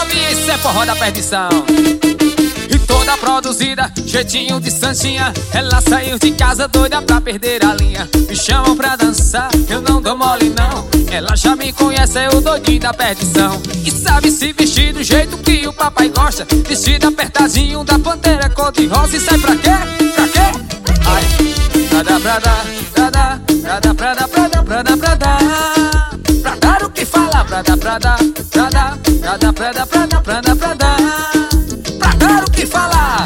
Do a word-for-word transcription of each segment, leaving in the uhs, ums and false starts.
novinha, isso é forró da perdição. E toda produzida, jeitinho de santinha. Ela saiu de casa doida pra perder a linha. Me chamam pra dançar, eu não dou mole não. Ela já me conhece, é o doidinho da perdição. E sabe se vestir do jeito que o papai gosta. Vestido apertadinho da Pantera cor-de-rosa. E sai pra quê? Pra quê? Ai, pra dar, pra dar, pra dar, pra dar, pra dar, pra dar, pra dar, pra dar. Pra dar o que falar, pra dar, pra dar, pra dar, pra dar, pra dar, pra dar, pra dar, pra dar. Pra dar o que falar.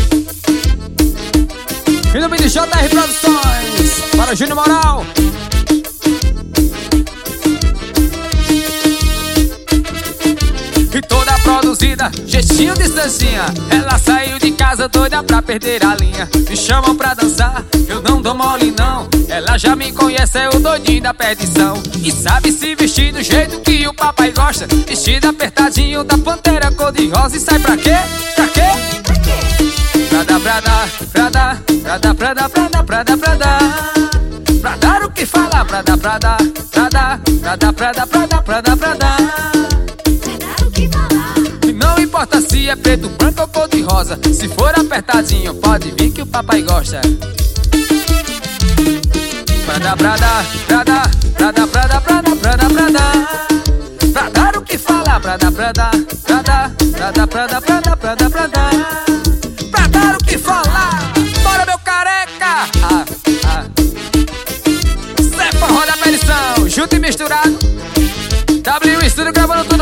Em nome de J R Produções, para o Júnior Moral. E toda produzida, jeitinho de santinha. Ela saiu de casa doida pra perder a linha. Me chamam pra dançar, eu não dou mole não. Ela já me conhece, é o doidinho da perdição. E sabe se vestir do jeito que o papai gosta. Vestido apertadinho da Pantera cor-de-rosa. E sai pra quê? Pra quê? Pra dar, pra dar, pra dar, pra dar, pra dar, pra dar, pra dar, pra dar. Pra dar o que falar, pra dar, pra dar, pra dar, pra dar, pra dar, pra dar, pra dar, pra dar. E não importa se é preto, branco ou cor-de-rosa. Se for apertadinho, pode vir que o papai gosta. Pra dar, pra dar, pra dar, pra dar, pra dar, pra dar, pra dar, pra dar. Pra dar o que falar, pra dar, pra dar, pra dar, pra dar, pra dar, pra dar, pra dar, pra dar. Pra dar o que falar. Bora, meu careca! Ah, ah. Zé Forró da perdição, junto e misturado. W Studio gravando tudo.